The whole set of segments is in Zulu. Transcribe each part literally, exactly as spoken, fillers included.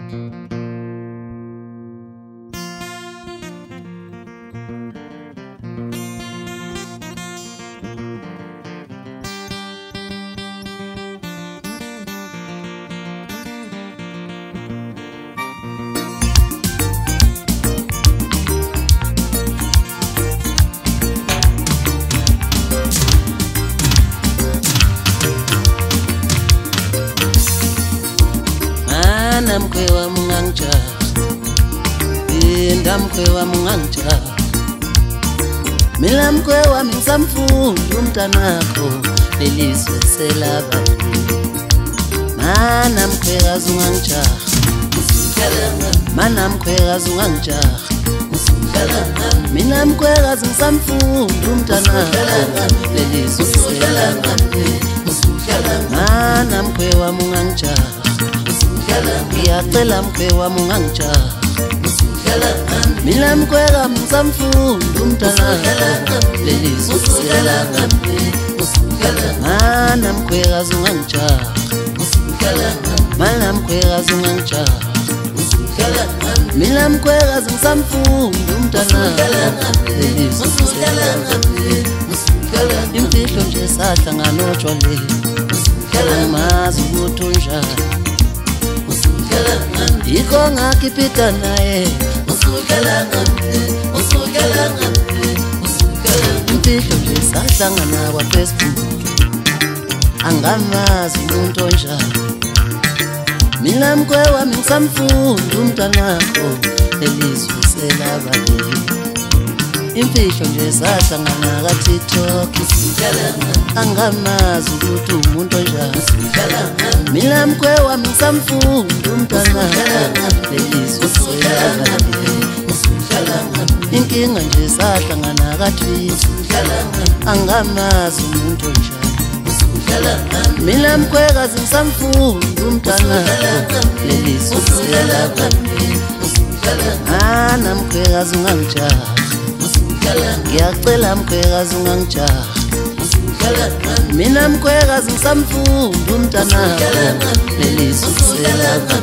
Mkwewa mungangja Inda mkwewa mungangja Mila mkwewa mingsamfundu mtanako Lelizwe selaba Mana mkwera zungangja Mana mkwera zungangja Mina mkwera zingsamfundu mtanako Lelizwe selaba Mana mkwewa mungangja Ngiyacela mkwewa mungangija Mina mkwera mngsamfundu mtanako Lelizwe selaba Mana mkwera zungangija Mana mkwera zungangija Mina mkwera zingsamfundu mtanako Lelizwe selaba Imfihlo nje sahlangana otshwale Angimazi ukuthi unjani Iko ngakipita naye Imfihlo nje sahlangana kwa Facebook Angamazi umuntu onjani Mina mkwewa mingsamfundu mtanako Lelizwe selaba Imfihlo nje sahlangana ka TikTok Angamazi ukuthi umuntu onjani Mina mkwewa mingsamfundu mtanako Lelizwe selaba Inkinga nje sahlangana ka Twitter Angamazi umuntu onjani Mina mkwera zingsamfundu mtanako Lelizwe selaba Mana mkwera zungangija Ngiyacela mkwera zungangija Mina mkwera zingsamfundu mtanako Lelizwe selaba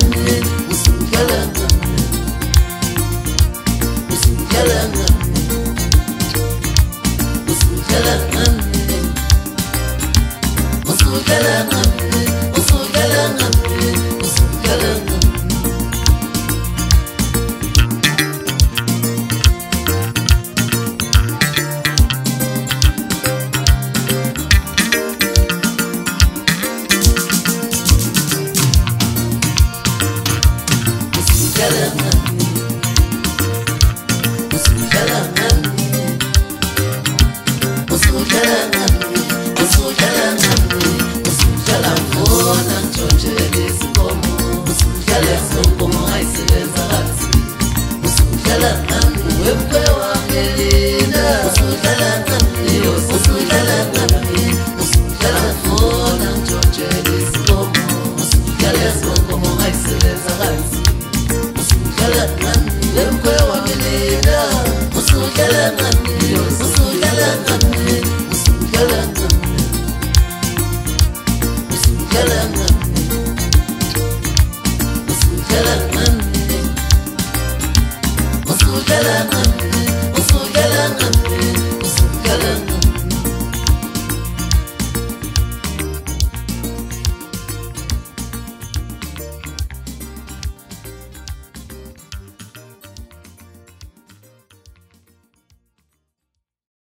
Musukela